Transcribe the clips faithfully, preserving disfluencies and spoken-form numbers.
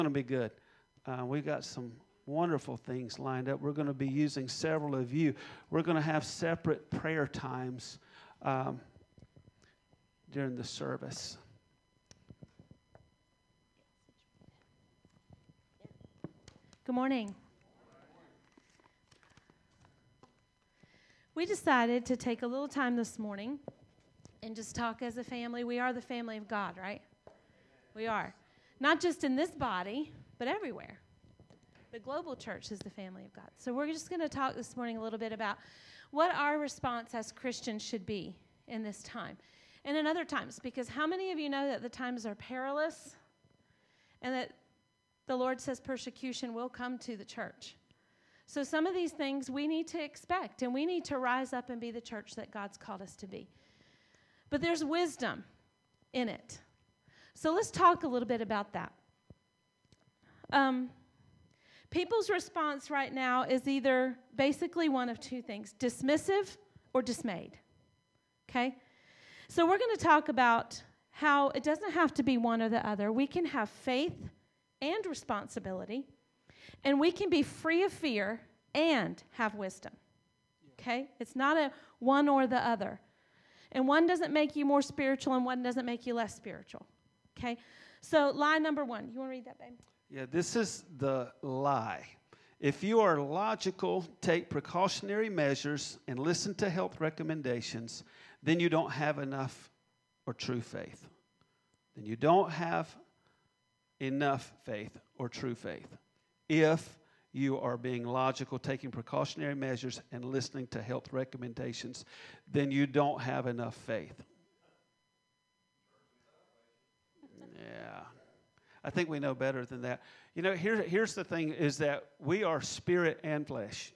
going to be good. Uh, we've got some wonderful things lined up. We're going to be using several of you. We're going to have separate prayer times um, during the service. Good morning. We decided to take a little time this morning and just talk as a family. We are the family of God, right? We are. Not just in this body, but everywhere. The global church is the family of God. So we're just going to talk this morning a little bit about what our response as Christians should be in this time and in other times. Because how many of you know that the times are perilous and that the Lord says persecution will come to the church? So some of these things we need to expect, and we need to rise up and be the church that God's called us to be. But there's wisdom in it. So let's talk a little bit about that. Um, people's response right now is either basically one of two things, dismissive or dismayed. Okay? So we're going to talk about how it doesn't have to be one or the other. We can have faith and responsibility, and we can be free of fear and have wisdom. Okay? It's not a one or the other. And one doesn't make you more spiritual, and one doesn't make you less spiritual. Okay? So lie number one. You want to read that, babe? Yeah, this is the lie. If you are logical, take precautionary measures, and listen to health recommendations, then you don't have enough or true faith. Then you don't have enough faith or true faith. If you are being logical, taking precautionary measures, and listening to health recommendations, then you don't have enough faith. Yeah. I think we know better than that. You know, here, here's the thing, is that we are spirit and flesh.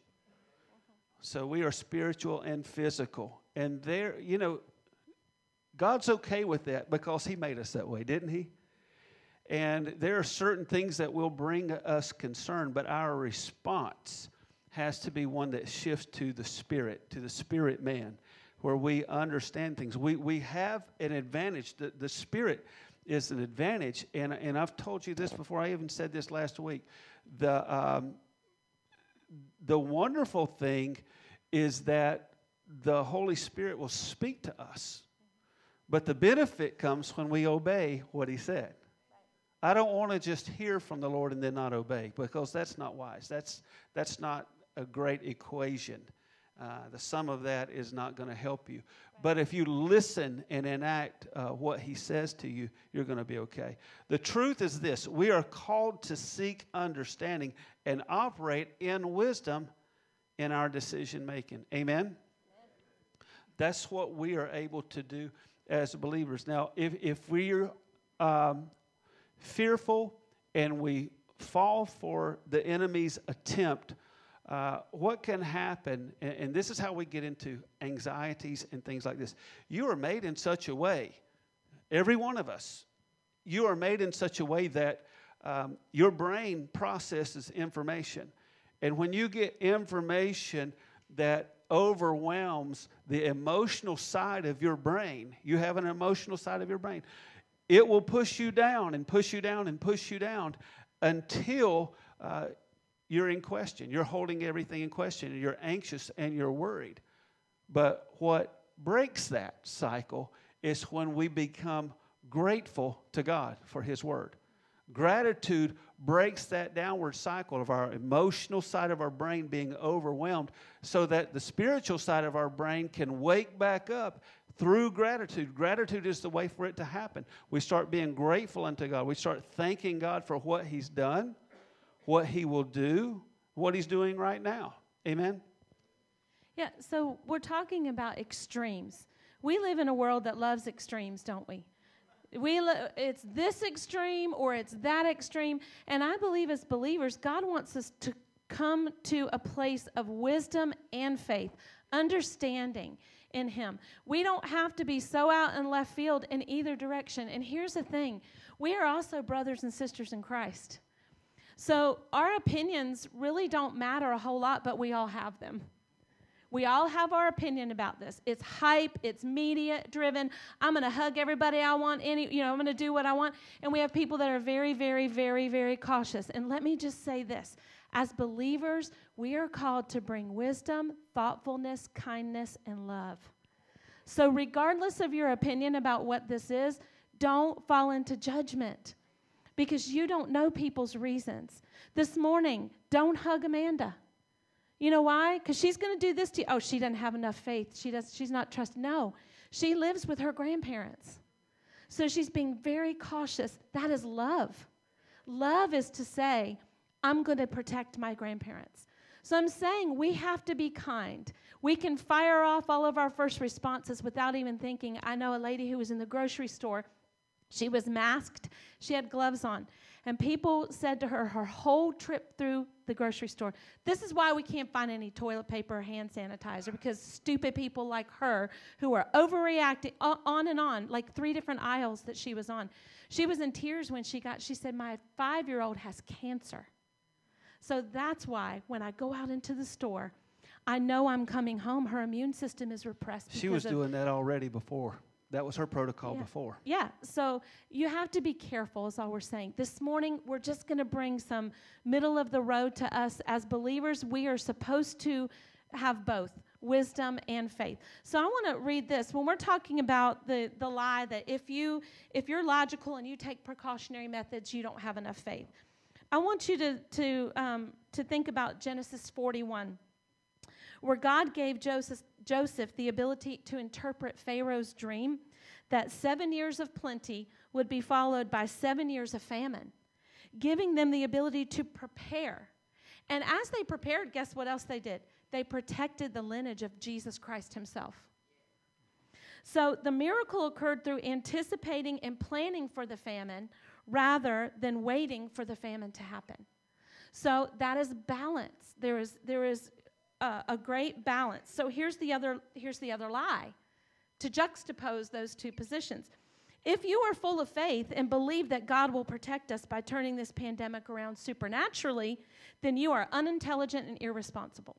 So we are spiritual and physical. And there, you know, God's okay with that because He made us that way, didn't He? And there are certain things that will bring us concern, but our response has to be one that shifts to the spirit, to the spirit man, where we understand things. We we have an advantage. The, the spirit is an advantage, and, and I've told you this before. I even said this last week. The, um, the wonderful thing is that the Holy Spirit will speak to us, but the benefit comes when we obey what He said. I don't want to just hear from the Lord and then not obey, because that's not wise. That's that's not a great equation. Uh, the sum of that is not going to help you. But if you listen and enact uh, what He says to you, you're going to be okay. The truth is this: we are called to seek understanding and operate in wisdom in our decision making. Amen? Amen. That's what we are able to do as believers. Now, if if we're um, fearful and we fall for the enemy's attempt, uh, what can happen, and, and this is how we get into anxieties and things like this. You are made in such a way, every one of us, you are made in such a way that um, your brain processes information. And when you get information that overwhelms the emotional side of your brain, you have an emotional side of your brain, it will push you down and push you down and push you down until uh, you're in question. You're holding everything in question, and you're anxious and you're worried. But what breaks that cycle is when we become grateful to God for His Word. Gratitude breaks that downward cycle of our emotional side of our brain being overwhelmed, so that the spiritual side of our brain can wake back up through gratitude. Gratitude is the way for it to happen. We start being grateful unto God. We start thanking God for what He's done, what He will do, what He's doing right now. Amen? Yeah, so we're talking about extremes. We live in a world that loves extremes, don't we? We lo- it's this extreme or it's that extreme. And I believe as believers, God wants us to come to a place of wisdom and faith, understanding in Him. We don't have to be so out in left field in either direction. And here's the thing. We are also brothers and sisters in Christ. So our opinions really don't matter a whole lot, but we all have them. We all have our opinion about this. It's hype. It's media driven. I'm going to hug everybody I want. Any, you know, I'm going to do what I want. And we have people that are very, very, very, very cautious. And let me just say this. As believers, we are called to bring wisdom, thoughtfulness, kindness, and love. So regardless of your opinion about what this is, don't fall into judgment because you don't know people's reasons. This morning, don't hug Amanda. You know why? Because she's going to do this to you. Oh, she doesn't have enough faith. She does. She's not trusting. No, she lives with her grandparents. So she's being very cautious. That is love. Love is to say, I'm going to protect my grandparents. So I'm saying we have to be kind. We can fire off all of our first responses without even thinking. I know a lady who was in the grocery store. She was masked. She had gloves on. And people said to her her whole trip through the grocery store, this is why we can't find any toilet paper or hand sanitizer, because stupid people like her who are overreacting on and on, like three different aisles that she was on. She was in tears when she got, she said, my five-year-old has cancer. So that's why when I go out into the store, I know I'm coming home. Her immune system is repressed. She was doing that already before. That was her protocol yeah. before. Yeah, so you have to be careful is all we're saying. This morning, we're just going to bring some middle of the road to us. As believers, we are supposed to have both wisdom and faith. So I want to read this. When we're talking about the, the lie that if, you, if you're logical and you take precautionary methods, you don't have enough faith. I want you to, to, um, to think about Genesis forty-one, where God gave Joseph, Joseph the ability to interpret Pharaoh's dream that seven years of plenty would be followed by seven years of famine, giving them the ability to prepare. And as they prepared, guess what else they did? They protected the lineage of Jesus Christ himself. So the miracle occurred through anticipating and planning for the famine rather than waiting for the famine to happen. So that is balance. There is, there is Uh, a great balance. So here's the other here's the other lie to juxtapose those two positions. If you are full of faith and believe that God will protect us by turning this pandemic around supernaturally, then you are unintelligent and irresponsible.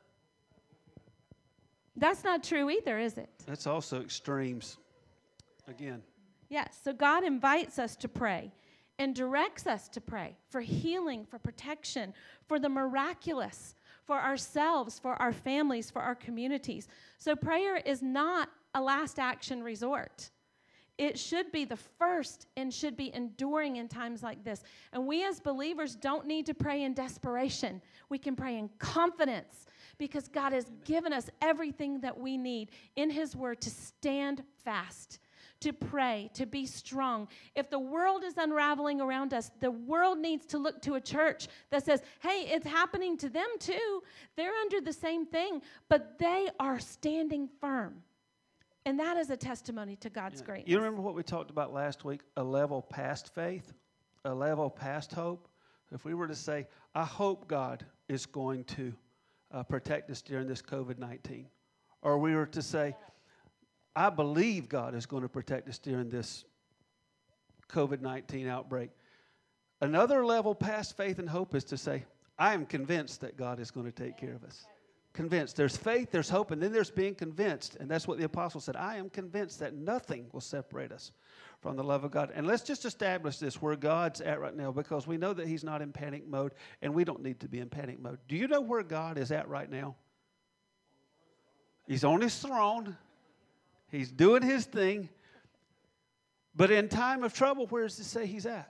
That's not true either, is it? That's also extremes. Again. Yes, so God invites us to pray and directs us to pray for healing, for protection, for the miraculous, for ourselves, for our families, for our communities. So prayer is not a last action resort. It should be the first and should be enduring in times like this. And we as believers don't need to pray in desperation. We can pray in confidence because God has given us everything that we need in his word to stand fast, to pray, to be strong. If the world is unraveling around us, the world needs to look to a church that says, hey, it's happening to them too. They're under the same thing, but they are standing firm. And that is a testimony to God's Yeah. greatness. You remember what we talked about last week? A level past faith, a level past hope. If we were to say, I hope God is going to uh, protect us during this covid nineteen. Or we were to say, I believe God is going to protect us during this covid nineteen outbreak. Another level past faith and hope is to say, I am convinced that God is going to take care of us. Convinced. There's faith, there's hope, and then there's being convinced. And that's what the apostle said. I am convinced that nothing will separate us from the love of God. And let's just establish this where God's at right now, because we know that he's not in panic mode, and we don't need to be in panic mode. Do you know where God is at right now? He's on his throne. He's doing his thing. But in time of trouble, where does it say he's at?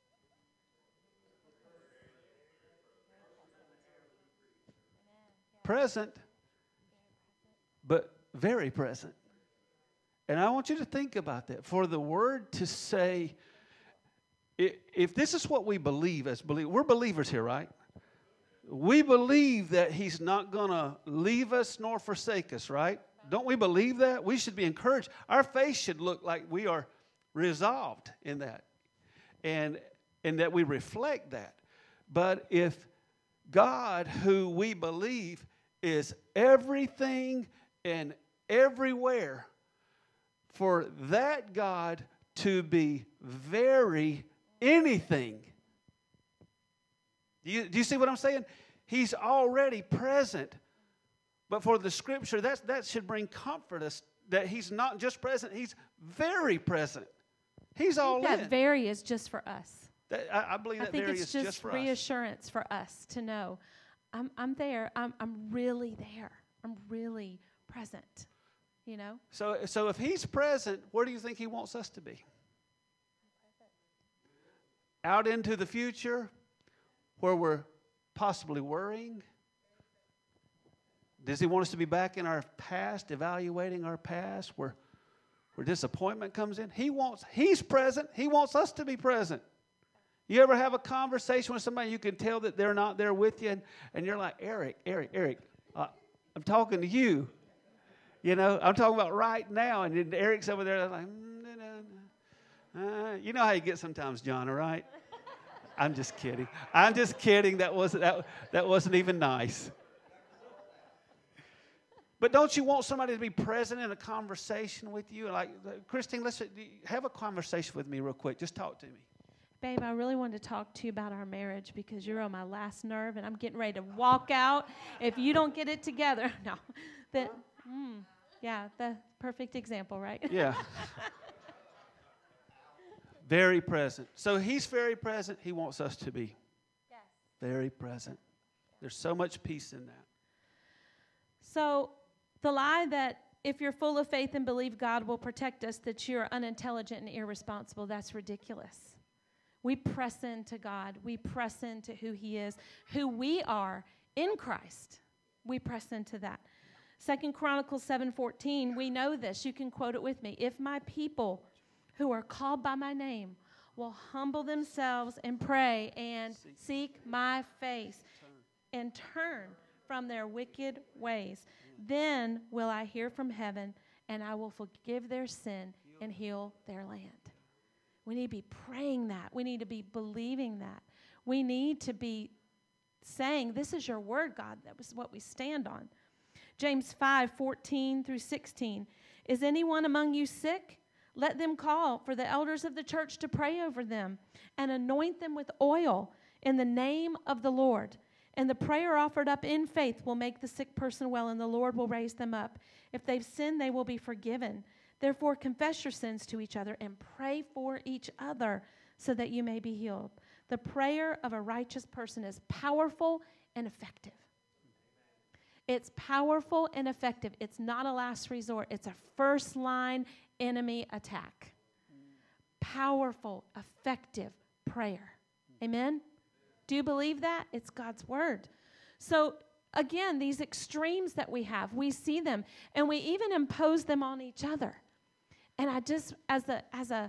Present, but very present. And I want you to think about that. For the word to say, if this is what we believe as believers, we're believers here, right? We believe that he's not going to leave us nor forsake us, right? Don't we believe that? We should be encouraged. Our faith should look like we are resolved in that, and, and that we reflect that. But if God, who we believe, is everything and everywhere, for that God to be very anything. Do you, do you see what I'm saying? He's already present. But for the Scripture, that's, that should bring comfort us that He's not just present, He's very present. He's all that in. very is just for us. That, I, I believe I that think very it's is just, just for us. reassurance for us to know I'm, I'm there. I'm, I'm really there. I'm really present, you know? So, so if He's present, where do you think He wants us to be? Out into the future where we're possibly worrying? Does He want us to be back in our past, evaluating our past, where, where disappointment comes in? He wants, He's present. He wants us to be present. You ever have a conversation with somebody, you can tell that they're not there with you, and, and you're like, Eric, Eric, Eric, uh, I'm talking to you. You know, I'm talking about right now, and then Eric's over there like, mm, nah, nah, nah. Uh, you know how you get sometimes, John, all right? I'm just kidding. I'm just kidding. That wasn't, that, that wasn't even nice. But don't you want somebody to be present in a conversation with you? Like, Christine, let's have a conversation with me real quick. Just talk to me. Babe, I really wanted to talk to you about our marriage because you're on my last nerve and I'm getting ready to walk out if you don't get it together. No. That, mm, yeah, the perfect example, right? Yeah. Very present. So He's very present. He wants us to be yes. very present. There's so much peace in that. So the lie that if you're full of faith and believe God will protect us, that you're unintelligent and irresponsible, that's ridiculous. We press into God. We press into who He is, who we are in Christ. We press into that. Second Chronicles seven fourteen, we know this. You can quote it with me. If my people who are called by my name will humble themselves and pray and seek, seek my face turn. and turn from their wicked ways, then will I hear from heaven and I will forgive their sin and heal their land. We need to be praying that. We need to be believing that. We need to be saying, this is your word, God. That was what we stand on. James five fourteen through sixteen. Is anyone among you sick? Let them call for the elders of the church to pray over them and anoint them with oil in the name of the Lord. And the prayer offered up in faith will make the sick person well, and the Lord will raise them up. If they've sinned, they will be forgiven. Therefore, confess your sins to each other and pray for each other so that you may be healed. The prayer of a righteous person is powerful and effective. It's powerful and effective. It's not a last resort. It's a first-line enemy attack. Powerful, effective prayer. Amen? Do you believe that? It's God's word. So, again, these extremes that we have, we see them, and we even impose them on each other. And I just, as a, as a,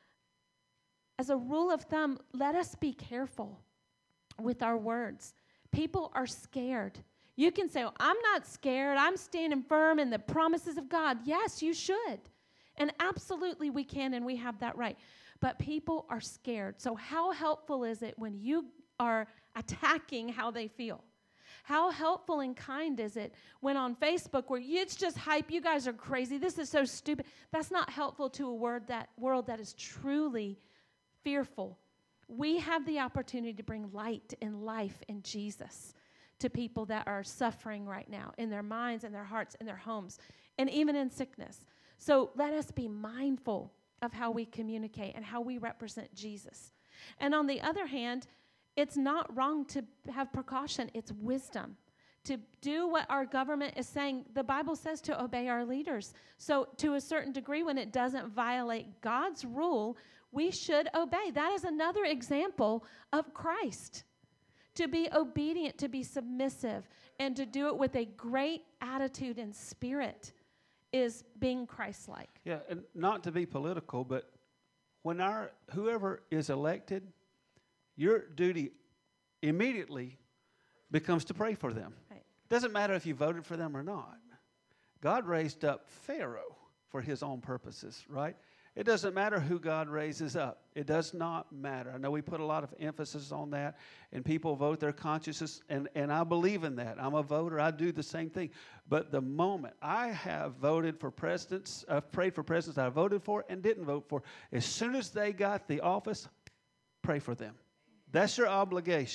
as a rule of thumb, let us be careful with our words. People are scared. You can say, oh, I'm not scared. I'm standing firm in the promises of God. Yes, you should. And absolutely we can, and we have that right. But people are scared. So how helpful is it when you are attacking how they feel? How helpful and kind is it when on Facebook where you, it's just hype, you guys are crazy, this is so stupid. That's not helpful to a word that, world that is truly fearful. We have the opportunity to bring light and life in Jesus to people that are suffering right now in their minds and their hearts and their homes and even in sickness. So let us be mindful of how we communicate and how we represent Jesus. And on the other hand, it's not wrong to have precaution. It's wisdom to do what our government is saying. The Bible says to obey our leaders. So to a certain degree, when it doesn't violate God's rule, we should obey. That is another example of Christ. To be obedient, to be submissive, and to do it with a great attitude and spirit is being Christ-like. Yeah, and not to be political, but when our whoever is elected, your duty immediately becomes to pray for them. Right. Doesn't matter if you voted for them or not. God raised up Pharaoh for his own purposes, right? It doesn't matter who God raises up. It does not matter. I know we put a lot of emphasis on that, and people vote their consciences, and, and I believe in that. I'm a voter. I do the same thing. But the moment I have voted for presidents, I've prayed for presidents I voted for and didn't vote for, as soon as they got the office, pray for them. That's your obligation. Right.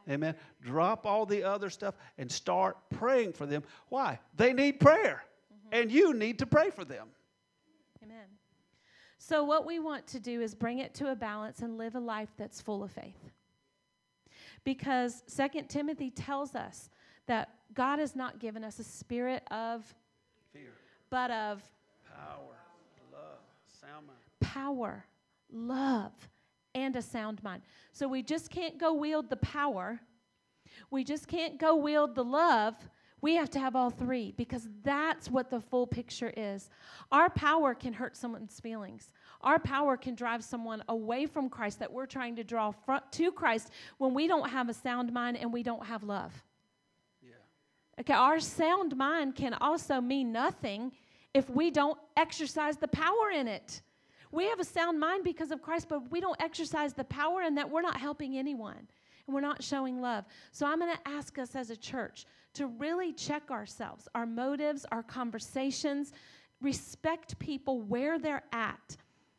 Amen. Drop all the other stuff and start praying for them. Why? They need prayer. Mm-hmm. And you need to pray for them. Amen. So what we want to do is bring it to a balance and live a life that's full of faith. Because Second Timothy tells us that God has not given us a spirit of fear, but of power, love, sound mind. Power, love, and a sound mind. So we just can't go wield the power. We just can't go wield the love. We have to have all three, because that's what the full picture is. Our power can hurt someone's feelings. Our power can drive someone away from Christ that we're trying to draw front to Christ when we don't have a sound mind and we don't have love. Yeah. Okay, our sound mind can also mean nothing if we don't exercise the power in it. We have a sound mind because of Christ, but we don't exercise the power in that, we're not helping anyone. And we're not showing love. So I'm going to ask us as a church to really check ourselves, our motives, our conversations, respect people where they're at.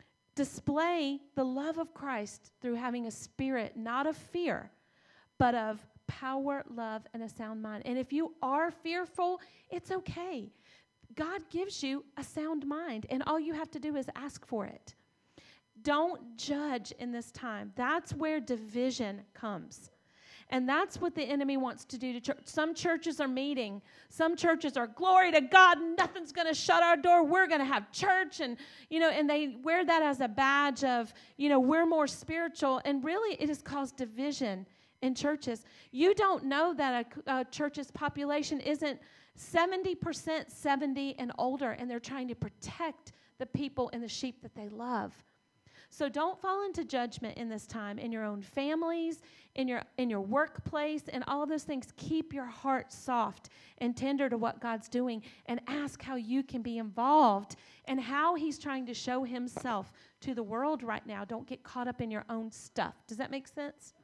Display the love of Christ through having a spirit, not of fear, but of power, love, and a sound mind. And if you are fearful, it's okay. God gives you a sound mind, and all you have to do is ask for it. Don't judge in this time. That's where division comes. And that's what the enemy wants to do to church. Some churches are meeting. Some churches are, glory to God, nothing's going to shut our door. We're going to have church. And, you know, and they wear that as a badge of, you know, we're more spiritual. And really it has caused division in churches. You don't know that a, a church's population isn't seventy percent seventy and older, and they're trying to protect the people and the sheep that they love. So don't fall into judgment in this time, in your own families, in your in your workplace, and all of those things. Keep your heart soft and tender to what God's doing, and ask how you can be involved and how he's trying to show himself to the world right now. Don't get caught up in your own stuff. Does that make sense?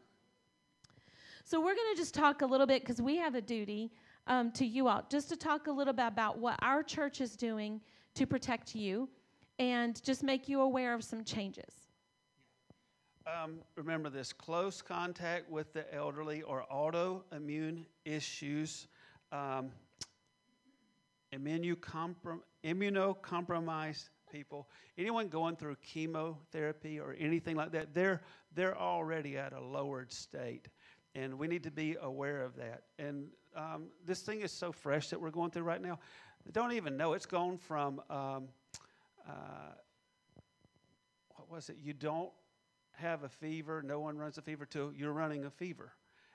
So we're going to just talk a little bit, because we have a duty um, to you all, just to talk a little bit about what our church is doing to protect you, and just make you aware of some changes. Um, remember this: close contact with the elderly or autoimmune issues, um, immunocomprom- immunocompromised people, anyone going through chemotherapy or anything like that, they're they're already at a lowered state, and we need to be aware of that. And um, this thing is so fresh that we're going through right now. They don't even know it's gone from um, uh, what was it? You don't have a fever, no one runs a fever, to you're running a fever.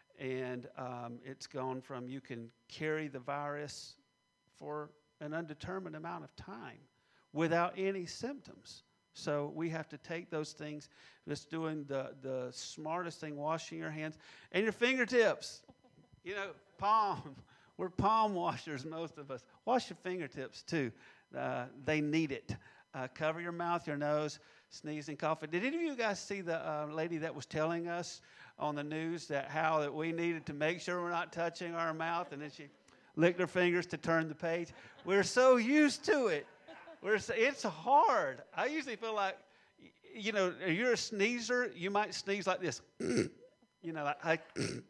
And um, it's gone from you can carry the virus for an undetermined amount of time without any symptoms. So we have to take those things, just doing the, the smartest thing, washing your hands and your fingertips. You know, palm. We're palm washers, most of us. Wash your fingertips, too. Uh, they need it. Uh, cover your mouth, your nose, sneeze and cough. Did any of you guys see the uh, lady that was telling us on the news that how that we needed to make sure we're not touching our mouth, and then she licked her fingers to turn the page? We're so used to it. We're so, it's hard. I usually feel like, you know, if you're a sneezer, you might sneeze like this. You know, like, I,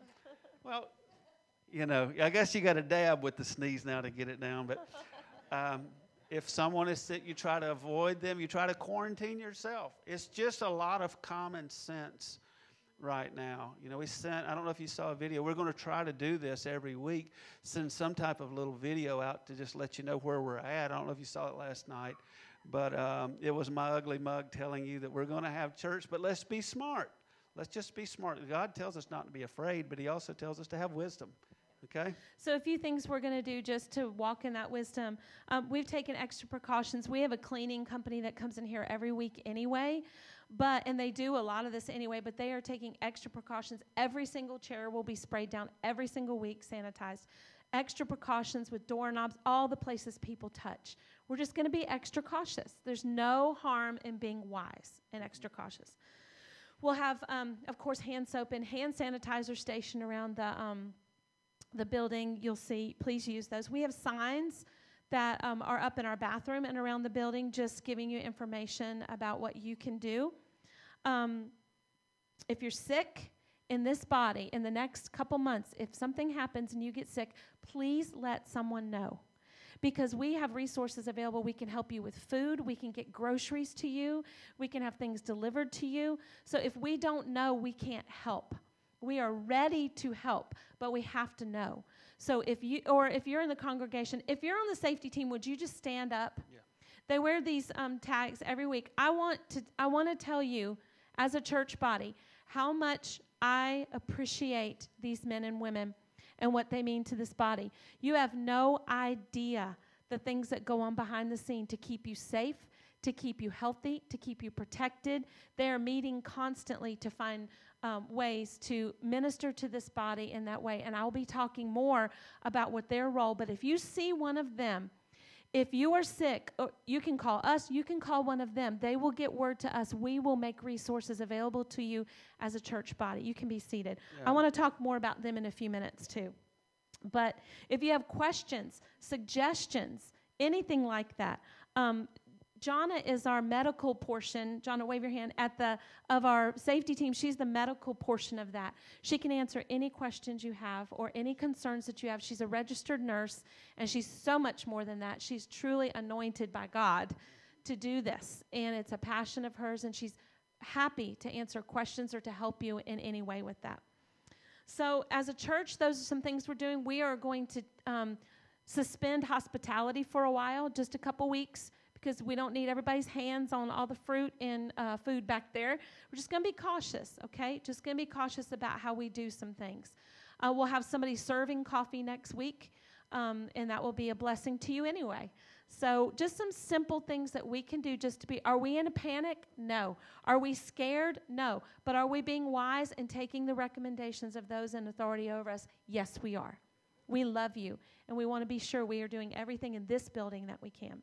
well, you know, I guess you got to dab with the sneeze now to get it down, but um, if someone is sick, you try to avoid them. You try to quarantine yourself. It's just a lot of common sense right now. You know, we sent, I don't know if you saw a video. We're going to try to do this every week, send some type of little video out to just let you know where we're at. I don't know if you saw it last night, but um, it was my ugly mug telling you that we're going to have church, but let's be smart. Let's just be smart. God tells us not to be afraid, but he also tells us to have wisdom. Okay. So a few things we're going to do just to walk in that wisdom. Um, we've taken extra precautions. We have a cleaning company that comes in here every week anyway, but and they do a lot of this anyway, but they are taking extra precautions. Every single chair will be sprayed down every single week, sanitized. Extra precautions with doorknobs, all the places people touch. We're just going to be extra cautious. There's no harm in being wise and extra cautious. We'll have, um, of course, hand soap and hand sanitizer stationed around the um, the building. You'll see, please use those. We have signs that um, are up in our bathroom and around the building, just giving you information about what you can do. Um, if you're sick in this body in the next couple months, if something happens and you get sick, please let someone know. Because we have resources available. We can help you with food. We can get groceries to you. We can have things delivered to you. So if we don't know, we can't help. We are ready to help, but we have to know. So if you, or if you're in the congregation, if you're on the safety team, would you just stand up? Yeah. They wear these um, tags every week. I want to, I want to tell you, as a church body, how much I appreciate these men and women and what they mean to this body. You have no idea the things that go on behind the scene to keep you safe, to keep you healthy, to keep you protected. They are meeting constantly to find um, ways to minister to this body in that way. And I'll be talking more about what their role. But if you see one of them, if you are sick, you can call us, you can call one of them. They will get word to us. We will make resources available to you as a church body. You can be seated. Yeah. I want to talk more about them in a few minutes too. But if you have questions, suggestions, anything like that, um, Jonna is our medical portion. Jonna, wave your hand. At the of our safety team, she's the medical portion of that. She can answer any questions you have or any concerns that you have. She's a registered nurse, and she's so much more than that. She's truly anointed by God to do this, and it's a passion of hers, and she's happy to answer questions or to help you in any way with that. So as a church, those are some things we're doing. We are going to um, suspend hospitality for a while, just a couple weeks, because we don't need everybody's hands on all the fruit and uh, food back there. We're just going to be cautious, okay? Just going to be cautious about how we do some things. Uh, we'll have somebody serving coffee next week, um, and that will be a blessing to you anyway. So just some simple things that we can do just to be, are we in a panic? No. Are we scared? No. But are we being wise and taking the recommendations of those in authority over us? Yes, we are. We love you, and we want to be sure we are doing everything in this building that we can.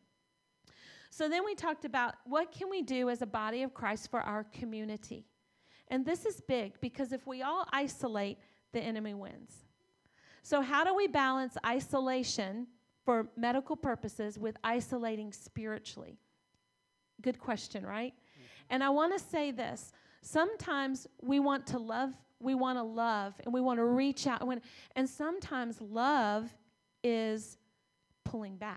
So then we talked about what can we do as a body of Christ for our community. And this is big because if we all isolate, the enemy wins. So how do we balance isolation for medical purposes with isolating spiritually? Good question, right? Mm-hmm. And I want to say this. Sometimes we want to love, we want to love, and we want to reach out. And, and sometimes love is pulling back.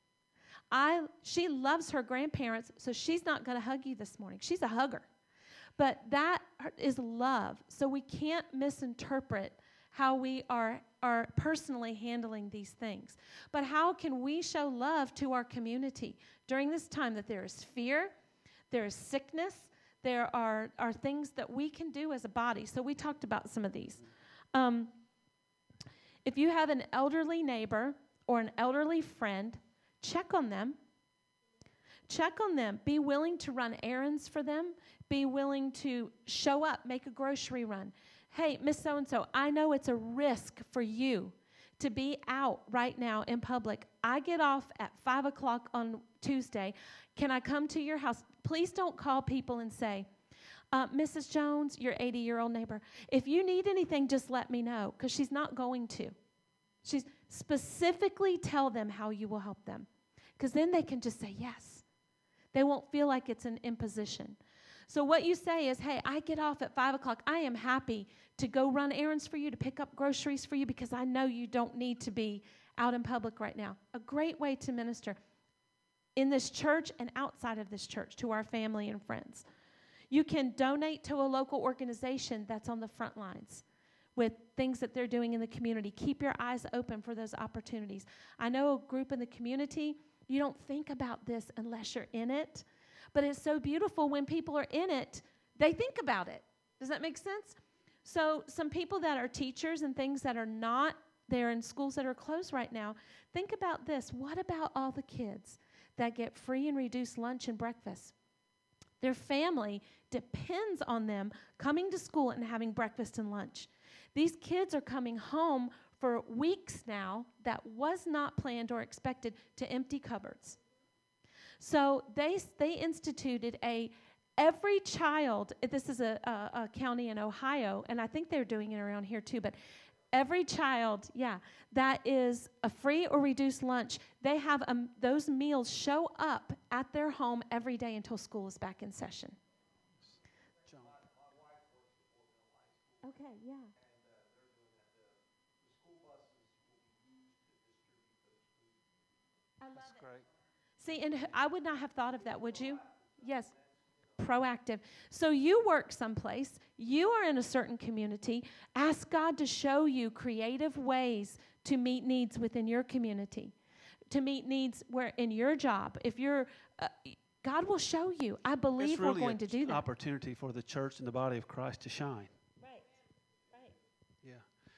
I, she loves her grandparents, so she's not going to hug you this morning. She's a hugger. But that is love. So we can't misinterpret how we are, are personally handling these things. But how can we show love to our community during this time that there is fear, there is sickness, there are, are things that we can do as a body. So we talked about some of these. Um, if you have an elderly neighbor or an elderly friend, check on them. Check on them. Be willing to run errands for them. Be willing to show up, make a grocery run. Hey, Miss So-and-so, I know it's a risk for you to be out right now in public. I get off at five o'clock on Tuesday. Can I come to your house? Please don't call people and say, uh, Missus Jones, your eighty-year-old neighbor, if you need anything, just let me know, because she's not going to. She's specifically tell them how you will help them, because then they can just say yes. They won't feel like it's an imposition. So what you say is, hey, I get off at five o'clock. I am happy to go run errands for you, to pick up groceries for you, because I know you don't need to be out in public right now. A great way to minister in this church and outside of this church to our family and friends. You can donate to a local organization that's on the front lines with things that they're doing in the community. Keep your eyes open for those opportunities. I know a group in the community, you don't think about this unless you're in it, but it's so beautiful when people are in it, they think about it. Does that make sense? So some people that are teachers and things that are not there in schools that are closed right now, think about this. What about all the kids that get free and reduced lunch and breakfast? Their family depends on them coming to school and having breakfast and lunch. These kids are coming home for weeks now that was not planned or expected to empty cupboards. So they they instituted a every child, this is a, a, a county in Ohio, and I think they're doing it around here too, but every child, yeah, that is a free or reduced lunch, they have um, those meals show up at their home every day until school is back in session. John. Okay. Okay, yeah. I love That's it. great. See, and h- I would not have thought of that, would you? Yes. Proactive. So you work someplace, you are in a certain community. Ask God to show you creative ways to meet needs within your community, to meet needs where in your job. If you're, uh, God will show you. I believe It's really we're going to do an that. opportunity for the church and the body of Christ to shine. Right, right. Yeah.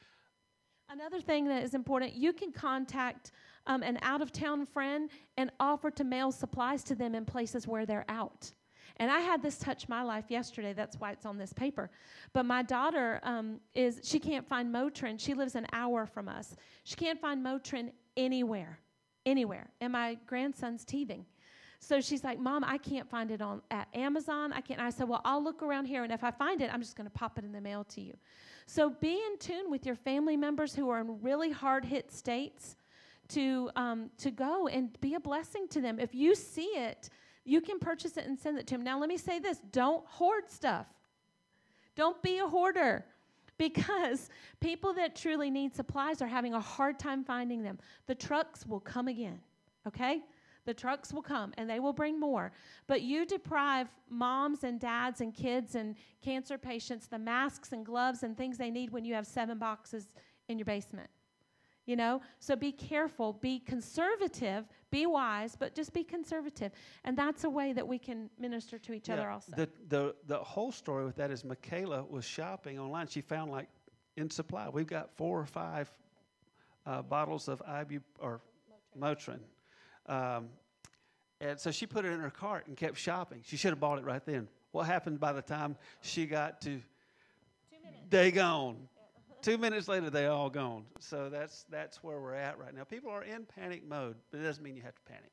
Another thing that is important, you can contact um, an out-of-town friend and offer to mail supplies to them in places where they're out. And I had this touch my life yesterday. That's why it's on this paper. But my daughter um, is, she can't find Motrin. She lives an hour from us. She can't find Motrin anywhere, anywhere. And my grandson's teething. So she's like, Mom, I can't find it on at Amazon. I can't. And I said, well, I'll look around here, and if I find it, I'm just going to pop it in the mail to you. So be in tune with your family members who are in really hard-hit states to um, to go and be a blessing to them. If you see it, you can purchase it and send it to them. Now, let me say this. Don't hoard stuff. Don't be a hoarder, because people that truly need supplies are having a hard time finding them. The trucks will come again, okay? The trucks will come, and they will bring more. But you deprive moms and dads and kids and cancer patients the masks and gloves and things they need when you have seven boxes in your basement. You know? So be careful. Be conservative. Be wise, but just be conservative. And that's a way that we can minister to each Yeah, other also. The, the, the whole story with that is Michaela was shopping online. She found, like, in supply, we've got four or five uh, bottles of Ibu or Motrin. Um, and so she put it in her cart and kept shopping. She should have bought it right then. What happened by the time she got to, Two minutes. they gone. Two minutes later, they all gone. So that's that's where we're at right now. People are in panic mode, but it doesn't mean you have to panic.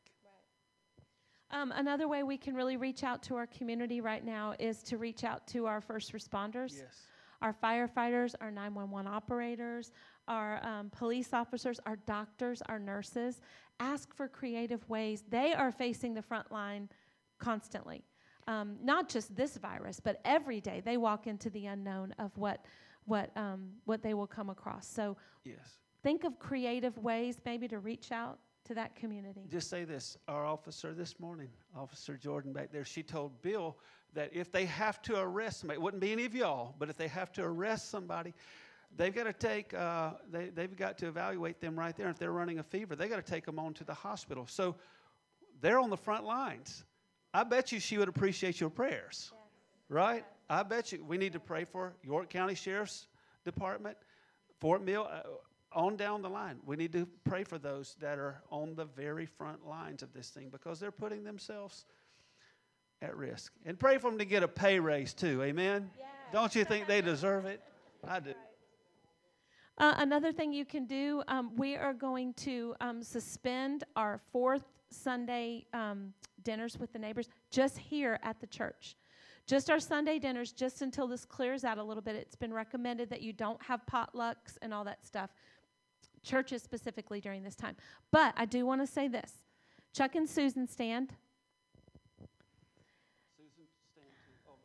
Right. Um, another way we can really reach out to our community right now is to reach out to our first responders. Yes. Our firefighters, our nine one one operators, our um, police officers, our doctors, our nurses. Ask for creative ways. They are facing the front line constantly. Um, not just this virus, but every day they walk into the unknown of what what um, what they will come across. So Yes. think of creative ways maybe to reach out to that community. Just say this. Our officer this morning, Officer Jordan back there, she told Bill that if they have to arrest somebody, it wouldn't be any of y'all, but if they have to arrest somebody, they've got to take, uh, they, they've got to evaluate them right there. If they're running a fever, they've got to take them on to the hospital. So they're on the front lines. I bet you she would appreciate your prayers, yes. Right? I bet you we need to pray for York County Sheriff's Department, Fort Mill, uh, on down the line. We need to pray for those that are on the very front lines of this thing, because they're putting themselves at risk. And pray for them to get a pay raise too, amen? Yes. Don't you think they deserve it? I do. Uh, another thing you can do, um, we are going to um, suspend our fourth Sunday um, dinners with the neighbors just here at the church. Just our Sunday dinners, just until this clears out a little bit. It's been recommended that you don't have potlucks and all that stuff, churches specifically during this time. But I do want to say this. Chuck and Susan stand. Susan, stand too. Oh,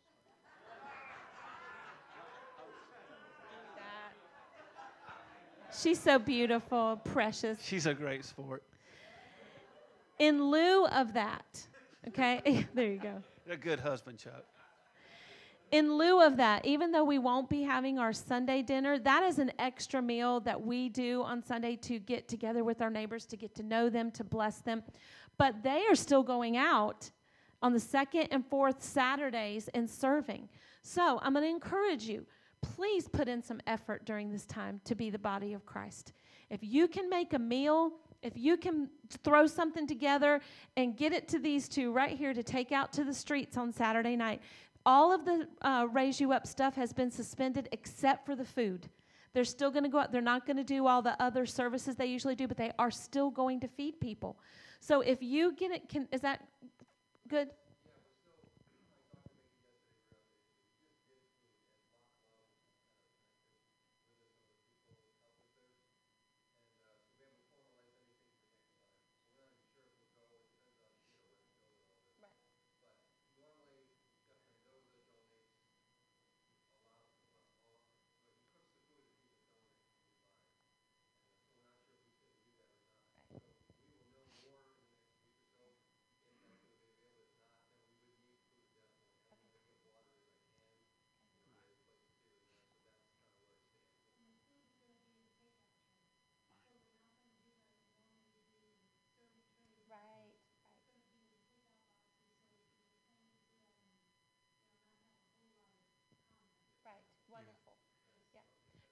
She's so beautiful, precious. she's a great sport. In lieu of that, okay, there you go. A good husband, Chuck. In lieu of that, even though we won't be having our Sunday dinner, that is an extra meal that we do on Sunday to get together with our neighbors, to get to know them, to bless them. But they are still going out on the second and fourth Saturdays and serving. So I'm going to encourage you, please put in some effort during this time to be the body of Christ. If you can make a meal, if you can throw something together and get it to these two right here to take out to the streets on Saturday night. All of the uh, Raise You Up stuff has been suspended except for the food. They're still going to go out. They're not going to do all the other services they usually do, but they are still going to feed people. So if you get it, can, is that good?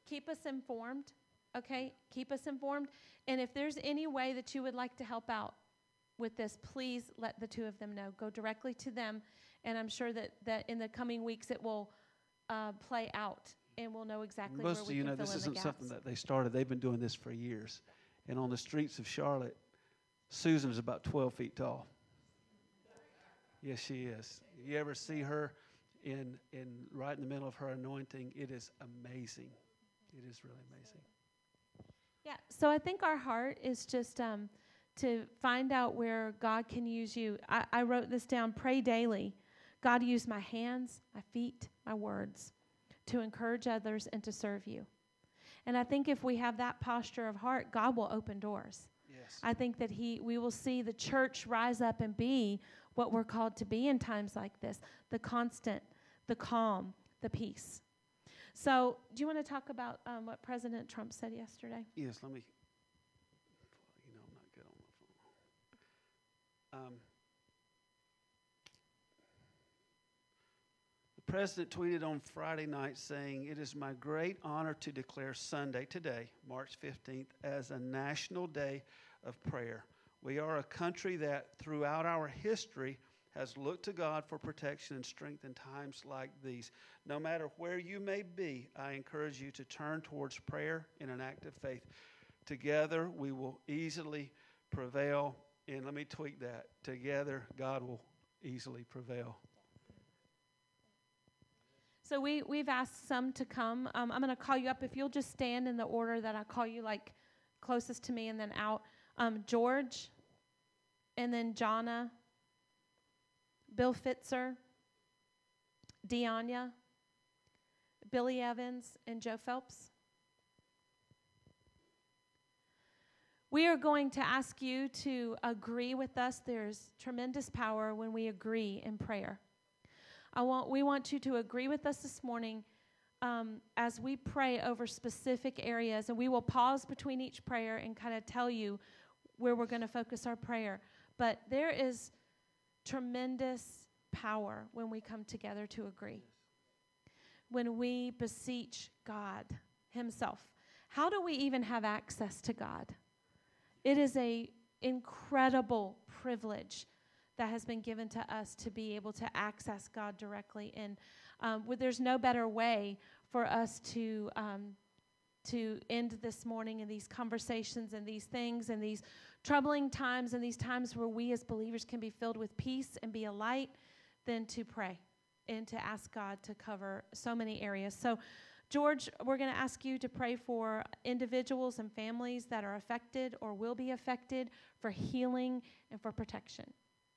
keep us informed, okay? Keep us informed. And if there's any way that you would like to help out with this, please let the two of them know. Go directly to them, and I'm sure that, that in the coming weeks it will uh, play out, and we'll know exactly Most where of we you can know fill this in the isn't gaps. something that they started. They've been doing this for years. And on the streets of Charlotte, Susan's about twelve feet tall. Yes, she is. You ever see her in in right in the middle of her anointing? It is amazing. It is really amazing. Yeah, so I think our heart is just um, to find out where God can use you. I, I wrote this down, pray daily. God, use my hands, my feet, my words to encourage others and to serve you. And I think if we have that posture of heart, God will open doors. Yes. I think that he, we will see the church rise up and be what we're called to be in times like this, the constant, the calm, the peace. So do you want to talk about um, what President Trump said yesterday? Yes, let me. You know, I'm not good on my phone. Um, the president tweeted on Friday night saying, "It is my great honor to declare Sunday, today, March fifteenth, as a national day of prayer. We are a country that throughout our history has looked to God for protection and strength in times like these. No matter where you may be, I encourage you to turn towards prayer in an act of faith. Together we will easily prevail." And let me tweak that. Together God will easily prevail. So we, we've asked some to come. Um, I'm going to call you up. If you'll just stand in the order that I call you, like closest to me and then out. Um, George, and then Jonna, Bill Fitzer, Deanya, Billy Evans, and Joe Phelps. We are going to ask you to agree with us. There's tremendous power when we agree in prayer. I want, we want you to agree with us this morning um, as we pray over specific areas, and we will pause between each prayer and kind of tell you where we're going to focus our prayer. But there is tremendous power when we come together to agree. When we beseech God himself. How do we even have access to God? It is an incredible privilege that has been given to us to be able to access God directly. And um, well, there's no better way for us to um, to end this morning in these conversations and these things and these troubling times and these times where we as believers can be filled with peace and be a light than to pray and to ask God to cover so many areas. So, George, we're going to ask you to pray for individuals and families that are affected or will be affected, for healing and for protection.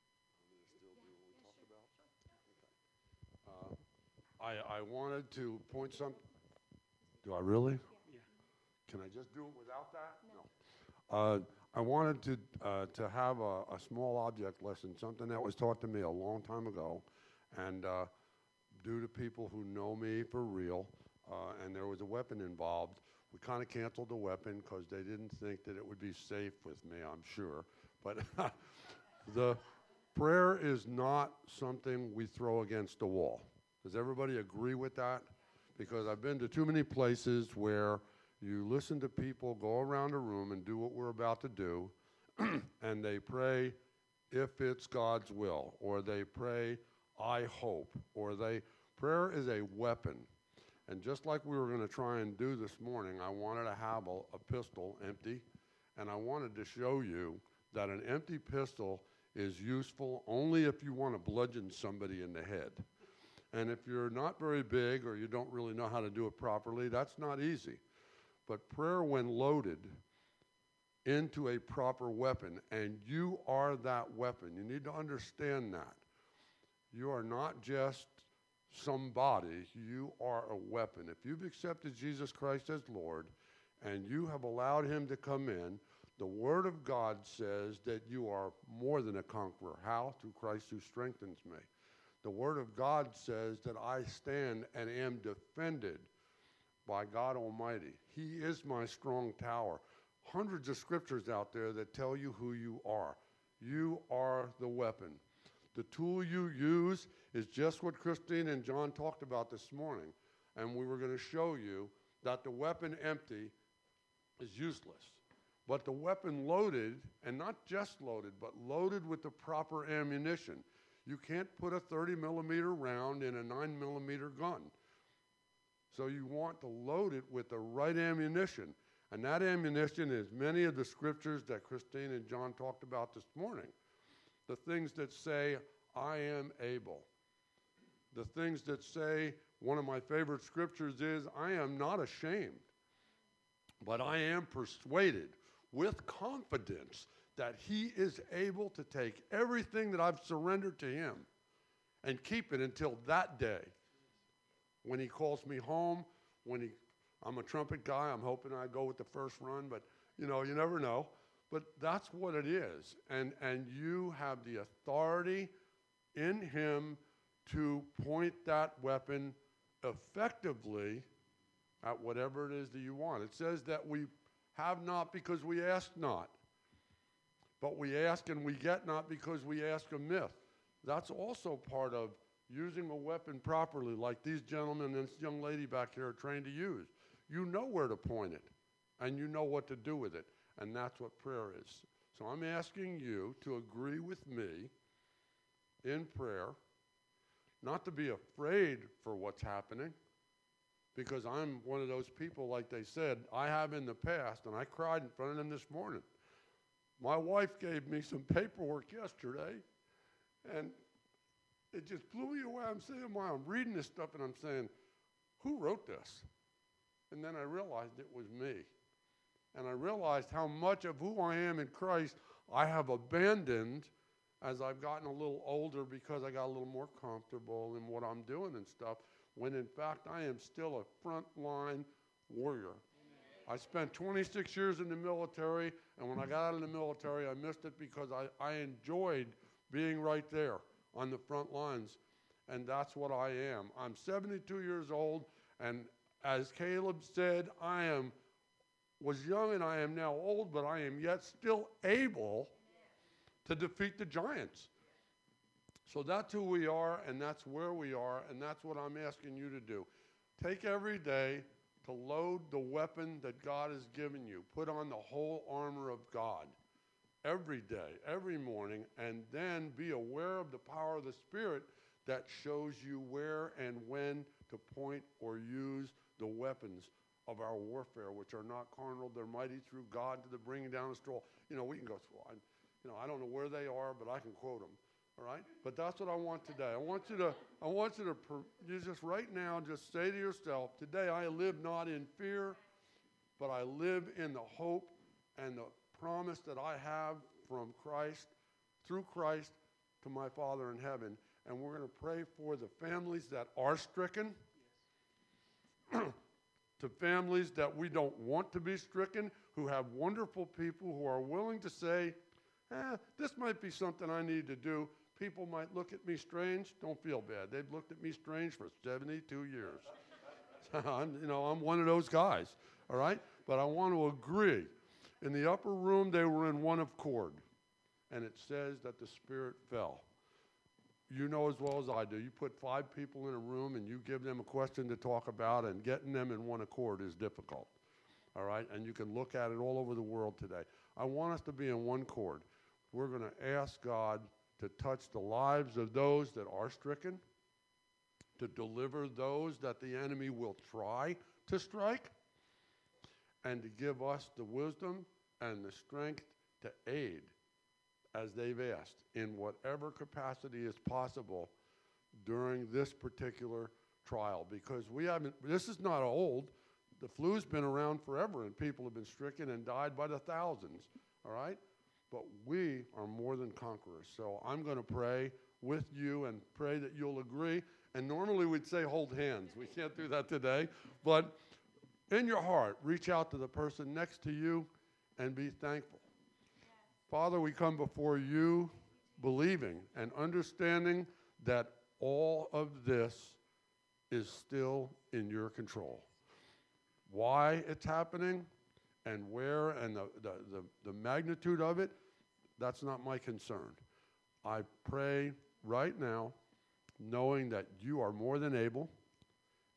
Uh, I, I wanted to point some. Do I really? Yeah. Can I just do it without that? No. Uh, I wanted to uh, to have a, a small object lesson, something that was taught to me a long time ago, and uh, due to people who know me for real, uh, and there was a weapon involved, we kind of canceled the weapon because they didn't think that it would be safe with me, I'm sure. But the prayer is not something we throw against a wall. Does everybody agree with that? Because I've been to too many places where you listen to people go around a room and do what we're about to do, and they pray, if it's God's will, or they pray, I hope, or they, prayer is a weapon. And just like we were going to try and do this morning, I wanted to have a, a pistol empty, and I wanted to show you that an empty pistol is useful only if you want to bludgeon somebody in the head. And if you're not very big or you don't really know how to do it properly, that's not easy. But prayer, when loaded into a proper weapon, and you are that weapon, you need to understand that. You are not just somebody, you are a weapon. If you've accepted Jesus Christ as Lord and you have allowed him to come in, the Word of God says that you are more than a conqueror. How? Through Christ who strengthens me. The Word of God says that I stand and am defended by God Almighty. He is my strong tower. Hundreds of scriptures out there that tell you who you are. You are the weapon. The tool you use is just what Christine and John talked about this morning. And we were going to show you that the weapon empty is useless. But the weapon loaded, and not just loaded, but loaded with the proper ammunition. You can't put a thirty millimeter round in a nine millimeter gun. So you want to load it with the right ammunition. And that ammunition is many of the scriptures that Christine and John talked about this morning. The things that say, I am able. The things that say, one of my favorite scriptures is, I am not ashamed, but I am persuaded with confidence that he is able to take everything that I've surrendered to him and keep it until that day when he calls me home. When he, I'm a trumpet guy, I'm hoping I go with the first run, but you know, you never know. But that's what it is. And, and you have the authority in him to point that weapon effectively at whatever it is that you want. It says that we have not because we ask not. But we ask and we get not because we ask amiss. That's also part of using a weapon properly, like these gentlemen and this young lady back here are trained to use. You know where to point it, and you know what to do with it, and that's what prayer is. So I'm asking you to agree with me in prayer, not to be afraid for what's happening, because I'm one of those people, like they said, I have in the past, and I cried in front of them this morning. My wife gave me some paperwork yesterday, and it just blew me away. I'm saying, wow, I'm reading this stuff, and I'm saying, who wrote this? And then I realized it was me. And I realized how much of who I am in Christ I have abandoned as I've gotten a little older because I got a little more comfortable in what I'm doing and stuff, when in fact I am still a frontline warrior. I spent twenty-six years in the military, and when I got out of the military, I missed it because I, I enjoyed being right there on the front lines, and that's what I am. I'm seventy-two years old, and as Caleb said, I am was young and I am now old, but I am yet still able to defeat the giants. So that's who we are, and that's where we are, and that's what I'm asking you to do. Take every day to load the weapon that God has given you. Put on the whole armor of God every day, every morning, and then be aware of the power of the Spirit that shows you where and when to point or use the weapons of our warfare, which are not carnal, they're mighty through God to the bringing down of strong. You know, we can go through, I, you know, I don't know where they are, but I can quote them. All right, but that's what I want today. I want you to, I want you to, you just right now, just say to yourself, today I live not in fear, but I live in the hope and the promise that I have from Christ, through Christ, to my Father in heaven. And we're going to pray for the families that are stricken, to families that we don't want to be stricken, who have wonderful people who are willing to say, eh, this might be something I need to do. People might look at me strange. Don't feel bad. They've looked at me strange for seventy-two years. I'm, you know, I'm one of those guys, all right? But I want to agree. In the upper room, they were in one accord, and it says that the Spirit fell. You know as well as I do. You put five people in a room, and you give them a question to talk about, and getting them in one accord is difficult, all right? And you can look at it all over the world today. I want us to be in one accord. We're going to ask God to touch the lives of those that are stricken, to deliver those that the enemy will try to strike, and to give us the wisdom and the strength to aid as they've asked in whatever capacity is possible during this particular trial. Because we haven't, this is not old. The flu's been around forever, and people have been stricken and died by the thousands, all right? But we are more than conquerors. So I'm going to pray with you and pray that you'll agree. And normally we'd say hold hands. We can't do that today. But in your heart, reach out to the person next to you and be thankful. Yes. Father, we come before you believing and understanding that all of this is still in your control. Why it's happening and where and the, the, the, the magnitude of it, that's not my concern. I pray right now, knowing that you are more than able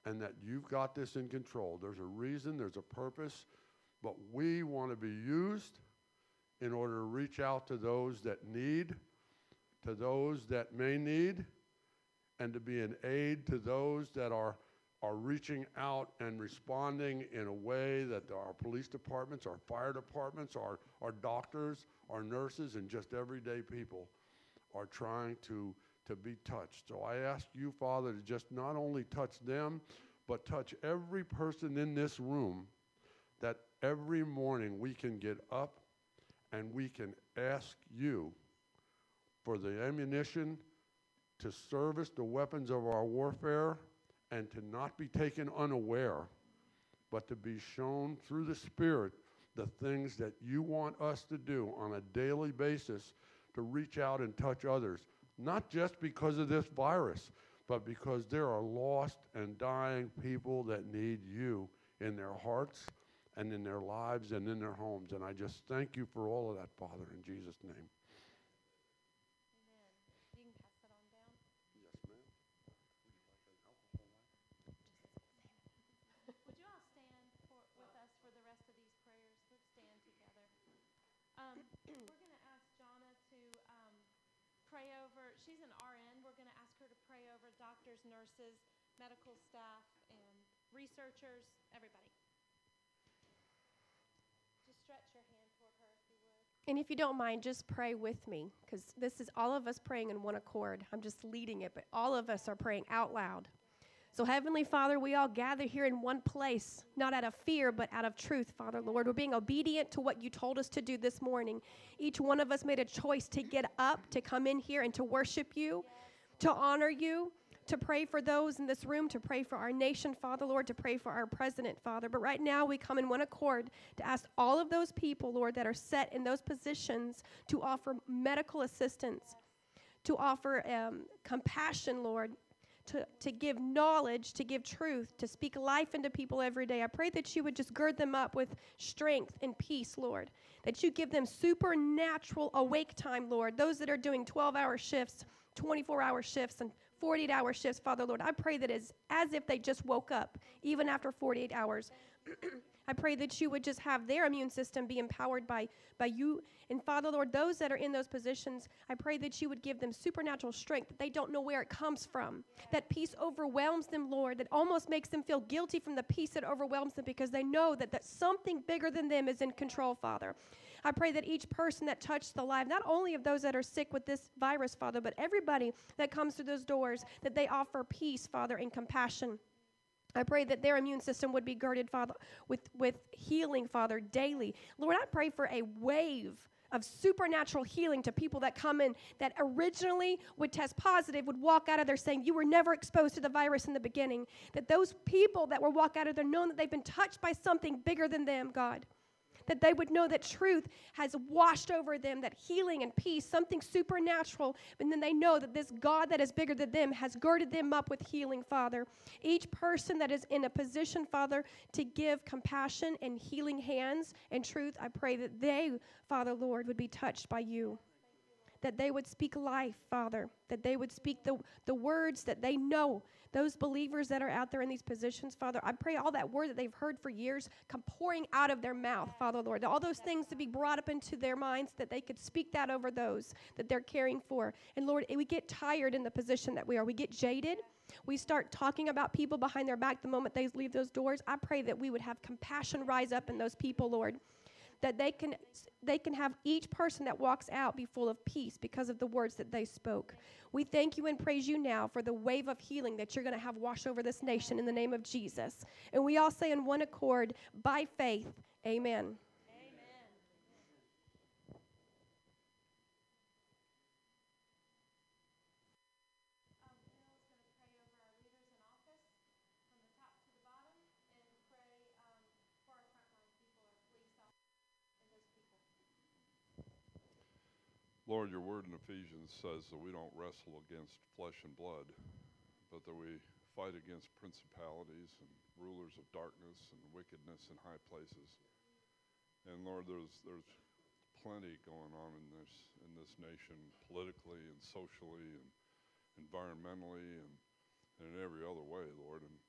and that you've got this in control. There's a reason, there's a purpose, but we want to be used in order to reach out to those that need, to those that may need, and to be an aid to those that are, are reaching out and responding in a way that our police departments, our fire departments, our, our doctors, our nurses, and just everyday people are trying to, to be touched. So I ask you, Father, to just not only touch them, but touch every person in this room, that every morning we can get up and we can ask you for the ammunition to service the weapons of our warfare and to not be taken unaware, but to be shown through the Spirit the things that you want us to do on a daily basis to reach out and touch others, not just because of this virus, but because there are lost and dying people that need you in their hearts and in their lives and in their homes. And I just thank you for all of that, Father, in Jesus' name. Um, we're going to ask Jonna to um, pray over. She's an R N. We're going to ask her to pray over doctors, nurses, medical staff, and researchers, everybody. Just stretch your hand toward her if you would. And if you don't mind, just pray with me, because this is all of us praying in one accord. I'm just leading it, but all of us are praying out loud. So, Heavenly Father, we all gather here in one place, not out of fear, but out of truth, Father, Lord. We're being obedient to what you told us to do this morning. Each one of us made a choice to get up, to come in here and to worship you, to honor you, to pray for those in this room, to pray for our nation, Father, Lord, to pray for our president, Father. But right now, we come in one accord to ask all of those people, Lord, that are set in those positions to offer medical assistance, to offer um, compassion, Lord, To, to give knowledge, to give truth, to speak life into people every day. I pray that you would just gird them up with strength and peace, Lord. That you give them supernatural awake time, Lord. Those that are doing twelve-hour shifts, twenty-four-hour shifts, and forty-eight-hour shifts, Father, Lord. I pray that it's as if they just woke up, even after forty-eight hours. I pray that you would just have their immune system be empowered by, by you. And Father, Lord, those that are in those positions, I pray that you would give them supernatural strength, that they don't know where it comes from. That peace overwhelms them, Lord, that almost makes them feel guilty from the peace that overwhelms them because they know that, that something bigger than them is in control, Father. I pray that each person that touched the life, not only of those that are sick with this virus, Father, but everybody that comes through those doors, that they offer peace, Father, and compassion. I pray that their immune system would be girded, Father, with, with healing, Father, daily. Lord, I pray for a wave of supernatural healing to people that come in that originally would test positive, would walk out of there saying, you were never exposed to the virus in the beginning. That those people that will walk out of there knowing that they've been touched by something bigger than them, God. That they would know that truth has washed over them, that healing and peace, something supernatural, and then they know that this God that is bigger than them has girded them up with healing, Father. Each person that is in a position, Father, to give compassion and healing hands and truth, I pray that they, Father, Lord, would be touched by you. That they would speak life, Father. That they would speak the, the words that they know. Those believers that are out there in these positions, Father, I pray all that word that they've heard for years come pouring out of their mouth, Father, Lord. All those things to be brought up into their minds, that they could speak that over those that they're caring for. And Lord, we get tired in the position that we are. We get jaded. We start talking about people behind their back the moment they leave those doors. I pray that we would have compassion rise up in those people, Lord. That they can they can have each person that walks out be full of peace because of the words that they spoke. We thank you and praise you now for the wave of healing that you're going to have wash over this nation in the name of Jesus. And we all say in one accord, by faith, amen. Lord, your word in Ephesians says that we don't wrestle against flesh and blood, but that we fight against principalities and rulers of darkness and wickedness in high places. And Lord, there's there's plenty going on in this in this nation, politically and socially and environmentally and, and in every other way, Lord. And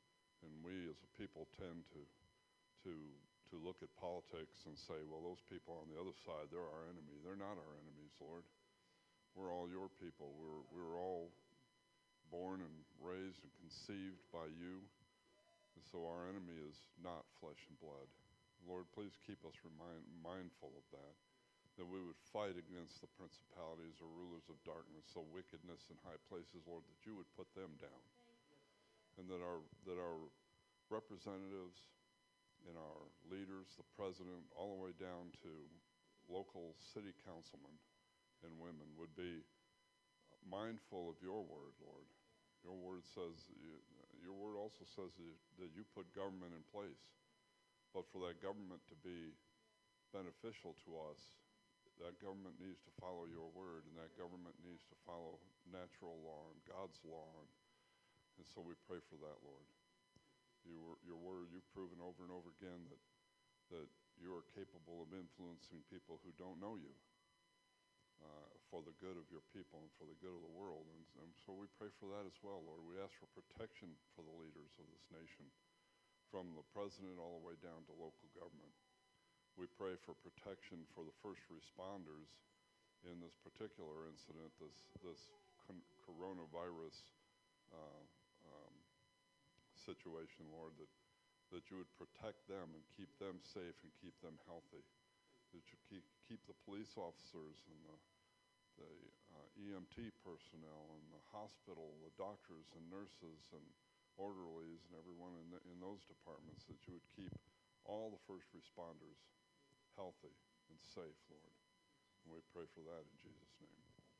And we as a people tend to, to, to look at politics and say, well, those people on the other side, they're our enemy. They're not our enemies, Lord. We're all your people. We're, we're all born and raised and conceived by you. And so our enemy is not flesh and blood. Lord, please keep us remind, mindful of that, that we would fight against the principalities or rulers of darkness, the wickedness in high places, Lord, that you would put them down. And that our, that our representatives and our leaders, the president, all the way down to local city councilmen and women would be mindful of your word, Lord. Your word says, your word also says that you put government in place. But for that government to be beneficial to us, that government needs to follow your word, and that government needs to follow natural law and God's law. And, and so we pray for that, Lord. You, your word, you've proven over and over again that, that you are capable of influencing people who don't know you uh, for the good of your people and for the good of the world. And, and so we pray for that as well, Lord. We ask for protection for the leaders of this nation, from the president all the way down to local government. We pray for protection for the first responders in this particular incident, this, this con- coronavirus uh, um, situation, Lord, that, that you would protect them and keep them safe and keep them healthy, that you keep, keep the police officers and the, the uh, E M T personnel and the hospital, the doctors and nurses and orderlies and everyone in, the, in those departments, that you would keep all the first responders healthy and safe, Lord. And we pray for that in Jesus' name.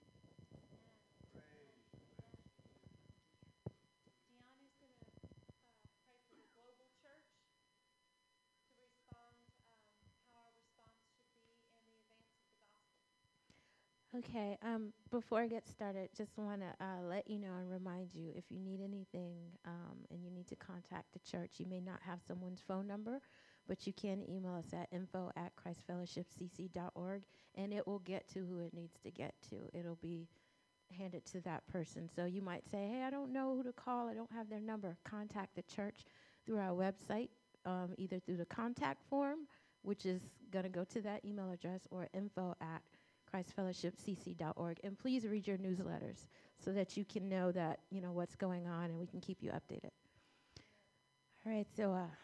Deanna's going to uh, pray for the global church to respond, um, how our response should be in the advance of the gospel. Okay, um, before I get started, just want to uh, let you know and remind you, if you need anything um, and you need to contact the church, you may not have someone's phone number, but you can email us at info at christfellowshipcc dot org, and it will get to who it needs to get to. It'll be handed to that person. So you might say, hey, I don't know who to call. I don't have their number. Contact the church through our website, um, either through the contact form, which is going to go to that email address, or info at christfellowshipcc dot org. And please read your newsletters so that you can know that, you know, what's going on, and we can keep you updated. All right, so uh,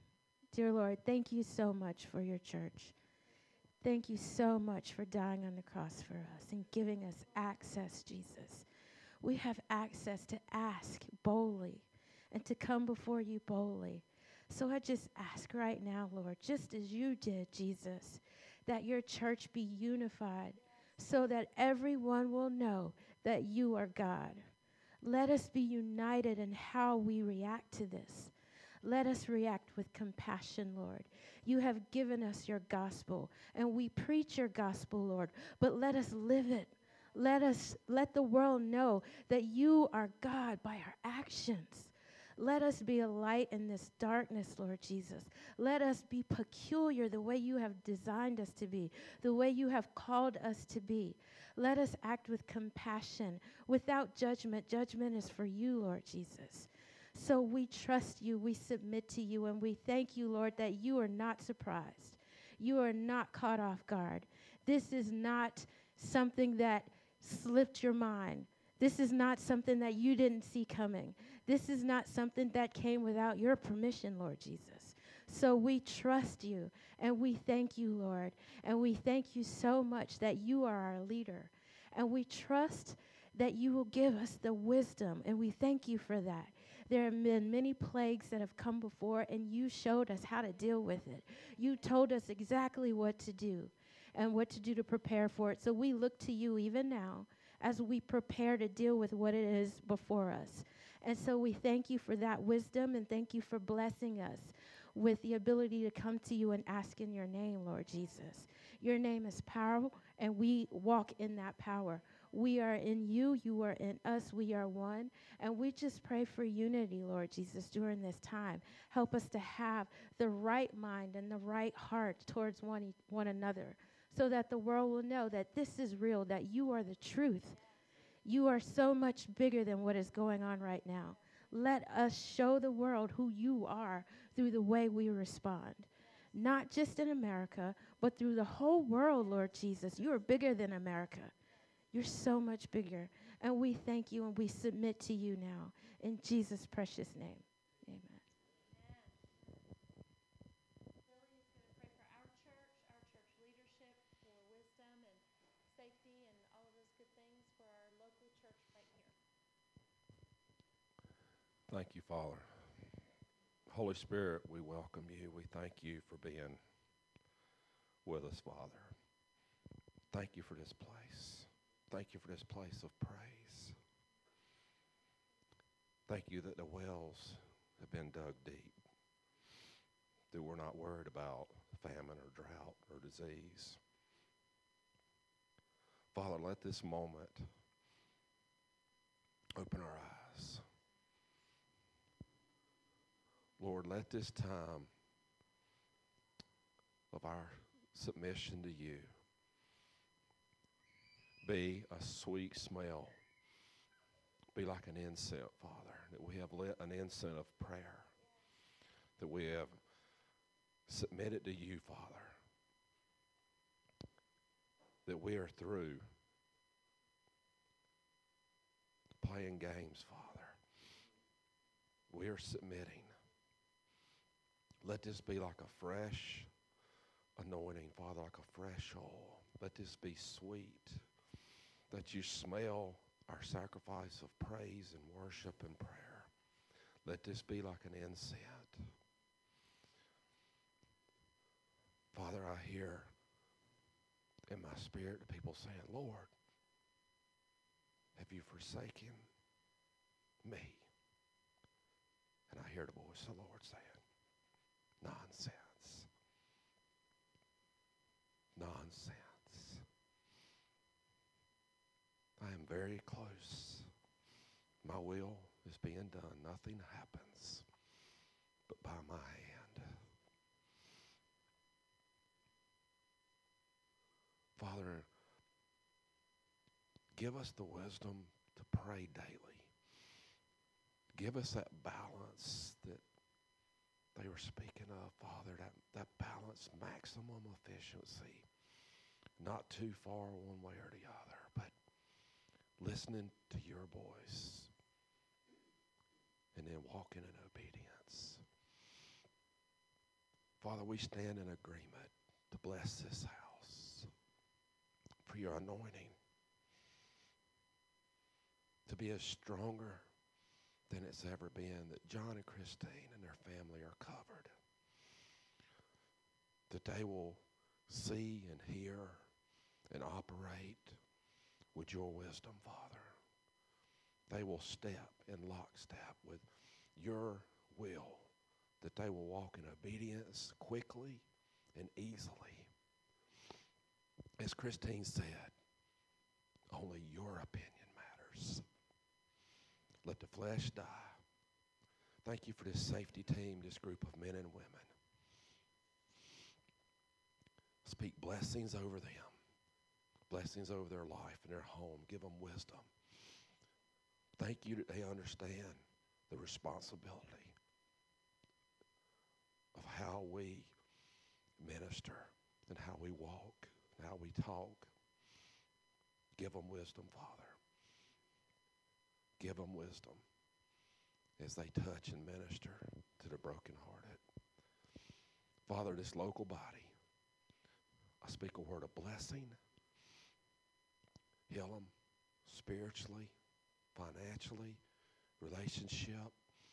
dear Lord, thank you so much for your church. Thank you so much for dying on the cross for us and giving us access, Jesus. We have access to ask boldly and to come before you boldly. So I just ask right now, Lord, just as you did, Jesus, that your church be unified so that everyone will know that you are God. Let us be united in how we react to this. Let us react with compassion, Lord. You have given us your gospel, and we preach your gospel, Lord, but let us live it. Let us let the world know that you are God by our actions. Let us be a light in this darkness, Lord Jesus. Let us be peculiar the way you have designed us to be, the way you have called us to be. Let us act with compassion, without judgment. Judgment is for you, Lord Jesus. So we trust you, we submit to you, and we thank you, Lord, that you are not surprised. You are not caught off guard. This is not something that slipped your mind. This is not something that you didn't see coming. This is not something that came without your permission, Lord Jesus. So we trust you, and we thank you, Lord, and we thank you so much that you are our leader, and we trust that you will give us the wisdom, and we thank you for that. There have been many plagues that have come before, and you showed us how to deal with it. You told us exactly what to do and what to do to prepare for it. So we look to you even now as we prepare to deal with what it is before us. And so we thank you for that wisdom, and thank you for blessing us with the ability to come to you and ask in your name, Lord Jesus. Your name is powerful, and we walk in that power. We are in you, you are in us, we are one. And we just pray for unity, Lord Jesus, during this time. Help us to have the right mind and the right heart towards one, e- one another, so that the world will know that this is real, that you are the truth. You are so much bigger than what is going on right now. let us show the world who you are through the way we respond. Not just in America, but through the whole world, Lord Jesus. You are bigger than America. You're so much bigger. And we thank you and we submit to you now. In Jesus' precious name, amen. Lily is going to pray for our church, our church leadership, for wisdom and safety and all of those good things for our local church right here. Thank you, Father. Holy Spirit, we welcome you. We thank you for being with us, Father. Thank you for this place. Thank you for this place of praise. Thank you that the wells have been dug deep, that we're not worried about famine or drought or disease. Father, let this moment open our eyes. Lord, let this time of our submission to you be a sweet smell, be like an incense, Father, that we have lit an incense of prayer, that we have submitted to you, Father, that we are through playing games, Father. We are submitting. Let this be like a fresh anointing, Father, like a fresh oil. Let this be sweet, that you smell our sacrifice of praise and worship and prayer. Let this be like an incense. Father, I hear in my spirit the people saying, Lord, have you forsaken me? And I hear the voice of the Lord saying, nonsense. Nonsense. I am very close. My will is being done. Nothing happens but by my hand. Father, give us the wisdom to pray daily. Give us that balance that they were speaking of, Father, that, that balance, maximum efficiency. Not too far one way or the other, but listening to your voice and then walking in obedience. Father, we stand in agreement to bless this house for your anointing to be as stronger than it's ever been, that John and Christine and their family are covered, that they will see and hear and operate with your wisdom, Father. They will step in lockstep with your will, that they will walk in obedience quickly and easily. As Christine said, only your opinion matters. Let the flesh die. Thank you for this safety team, this group of men and women. Speak blessings over them, blessings over their life and their home. Give them wisdom. Thank you that they understand the responsibility of how we minister and how we walk and how we talk. Give them wisdom, Father. Give them wisdom as they touch and minister to the brokenhearted. Father, this local body, I speak a word of blessing. Heal them spiritually, financially, relationship.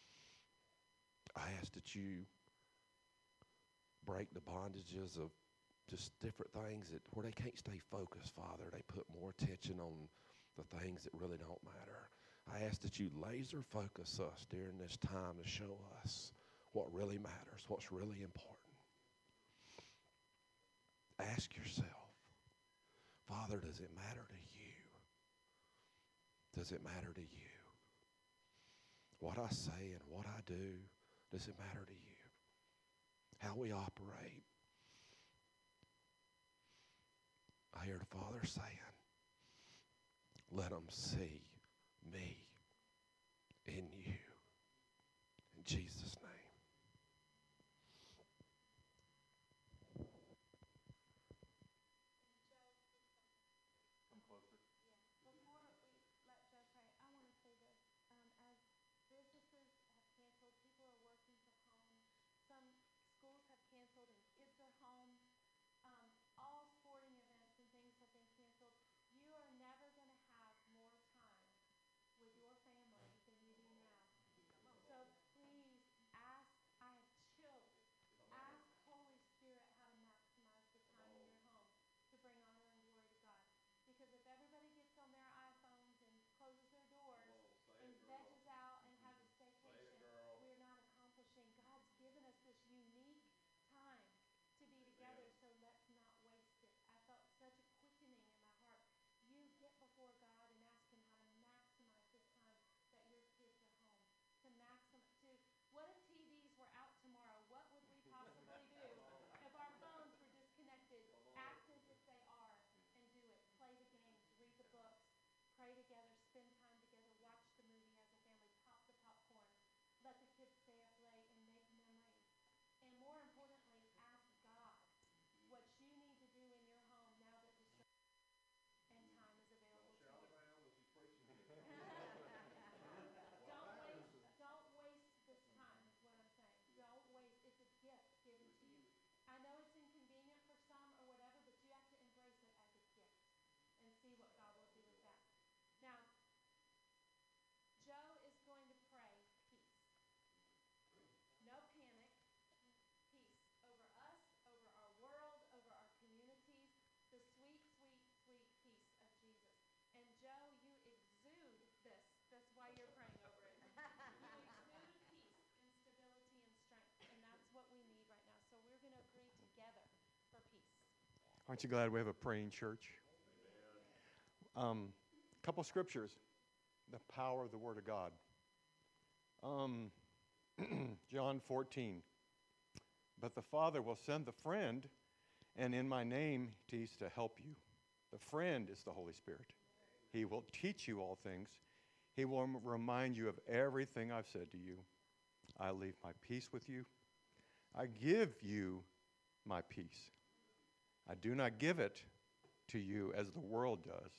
I ask that you break the bondages of just different things that where they can't stay focused, Father. They put more attention on the things that really don't matter. I ask that you laser focus us during this time to show us what really matters, what's really important. Ask yourself, Father, does it matter to you? Does it matter to you? What I say and what I do, does it matter to you? How we operate. I hear the Father saying, let them see me in you. Jesus' name. Aren't you glad we have a praying church? A um, couple scriptures, the power of the Word of God. Um, John fourteen. But the Father will send the friend, and in my name he's to help you. The friend is the Holy Spirit. He will teach you all things. He will remind you of everything I've said to you. I leave my peace with you. I give you my peace. I do not give it to you as the world does.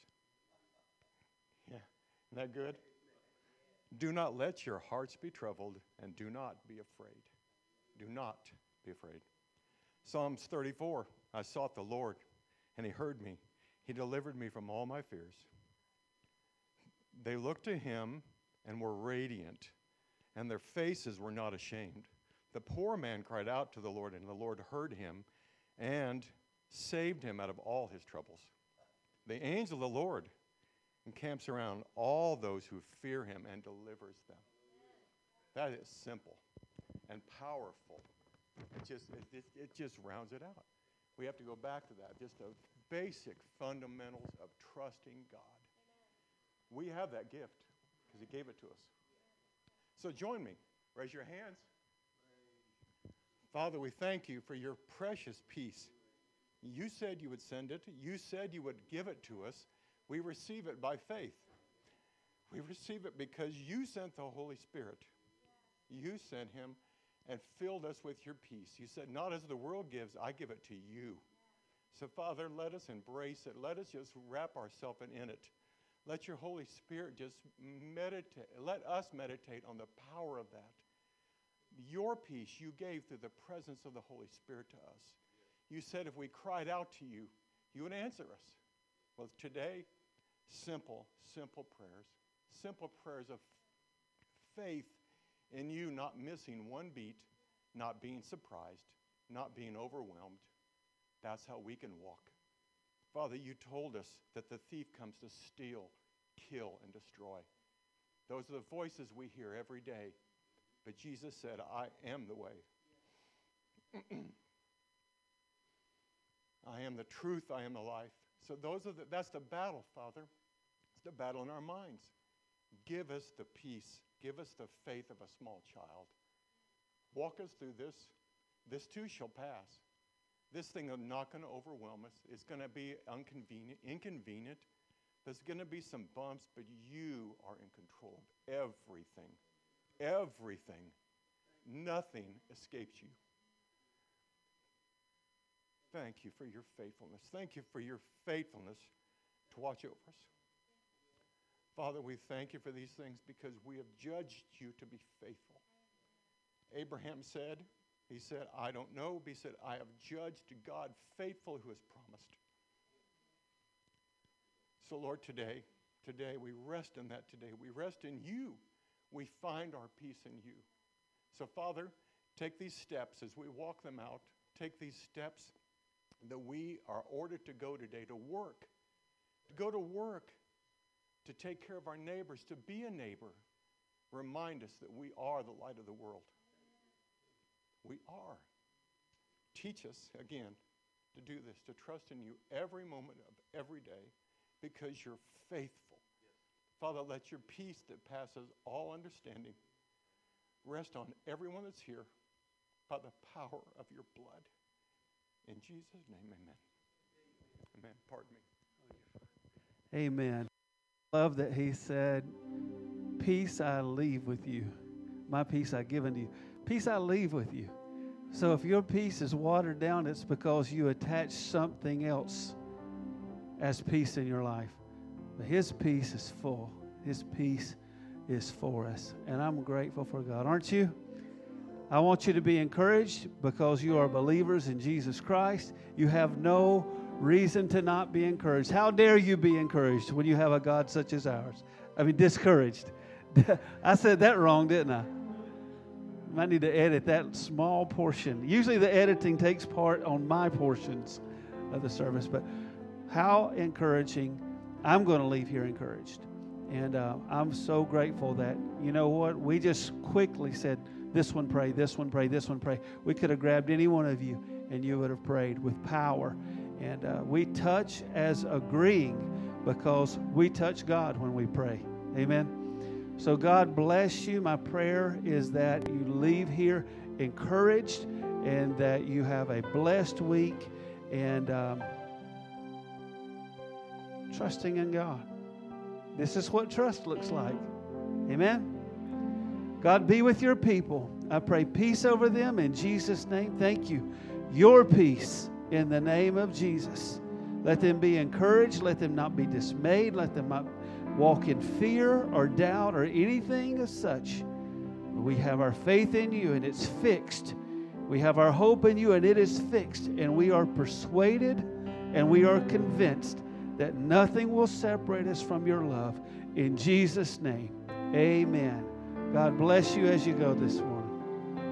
Yeah, isn't that good? Do not let your hearts be troubled, and do not be afraid. Do not be afraid. Psalms thirty-four, I sought the Lord, and he heard me. He delivered me from all my fears. They looked to him and were radiant, and their faces were not ashamed. The poor man cried out to the Lord, and the Lord heard him and saved him out of all his troubles. The angel of the Lord encamps around all those who fear him and delivers them. That is simple and powerful. It just, it, it, it just rounds it out. We have to go back to that, just the basic fundamentals of trusting God. We have that gift because he gave it to us. So join me. Raise your hands. Father, we thank you for your precious peace. You said you would send it. You said you would give it to us. We receive it by faith. We receive it because you sent the Holy Spirit. You sent him and filled us with your peace. You said, not as the world gives, I give it to you. So, Father, let us embrace it. Let us just wrap ourselves in it. Let your Holy Spirit just meditate. Let us meditate on the power of that. Your peace you gave through the presence of the Holy Spirit to us. You said if we cried out to you, you would answer us. Well, today, simple, simple prayers. Simple prayers of faith in you not missing one beat, not being surprised, not being overwhelmed. That's how we can walk. Father, you told us that the thief comes to steal, kill, and destroy. Those are the voices we hear every day. But Jesus said, I am the way. I am the truth, I am the life. So those are the, that's the battle, Father. It's the battle in our minds. Give us the peace. Give us the faith of a small child. Walk us through this. This too shall pass. This thing is not going to overwhelm us. It's going to be inconvenient. inconvenient. There's going to be some bumps, but you are in control of everything. Everything. Nothing escapes you. Thank you for your faithfulness. Thank you for your faithfulness to watch over us. Father, we thank you for these things because we have judged you to be faithful. Abraham said, he said, I don't know, but he said, I have judged God faithful who has promised. So Lord, today, today we rest in that today. We rest in you. We find our peace in you. So Father, take these steps as we walk them out. Take these steps that we are ordered to go today to work, to go to work, to take care of our neighbors, to be a neighbor. Remind us that we are the light of the world. We are. Teach us, again, to do this, to trust in you every moment of every day because you're faithful. Father, let your peace that passes all understanding rest on everyone that's here by the power of your blood. In Jesus' name, amen. Amen. Pardon me. Amen. Love that he said, peace I leave with you. My peace I give unto you. Peace I leave with you. So if your peace is watered down, it's because you attach something else as peace in your life. But his peace is full. His peace is for us. And I'm grateful for God. Aren't you? I want you to be encouraged because you are believers in Jesus Christ. You have no reason to not be encouraged. How dare you be encouraged when you have a God such as ours? I mean, discouraged. I said that wrong, didn't I? I might need to edit that small portion. Usually the editing takes part on my portions of the service, but how encouraging. I'm going to leave here encouraged. And uh, I'm so grateful that, you know what, we just quickly said, this one pray, this one pray, this one pray. We could have grabbed any one of you and you would have prayed with power. And uh, we touch as agreeing because we touch God when we pray. Amen. So God bless you. My prayer is that you leave here encouraged and that you have a blessed week and um, trusting in God. This is what trust looks like. Amen. God be with your people. I pray peace over them in Jesus' name. Thank you. Your peace in the name of Jesus. Let them be encouraged. Let them not be dismayed. Let them not walk in fear or doubt or anything as such. We have our faith in you and it's fixed. We have our hope in you and it is fixed. And we are persuaded and we are convinced that nothing will separate us from your love. In Jesus' name, amen. God bless you as you go this morning.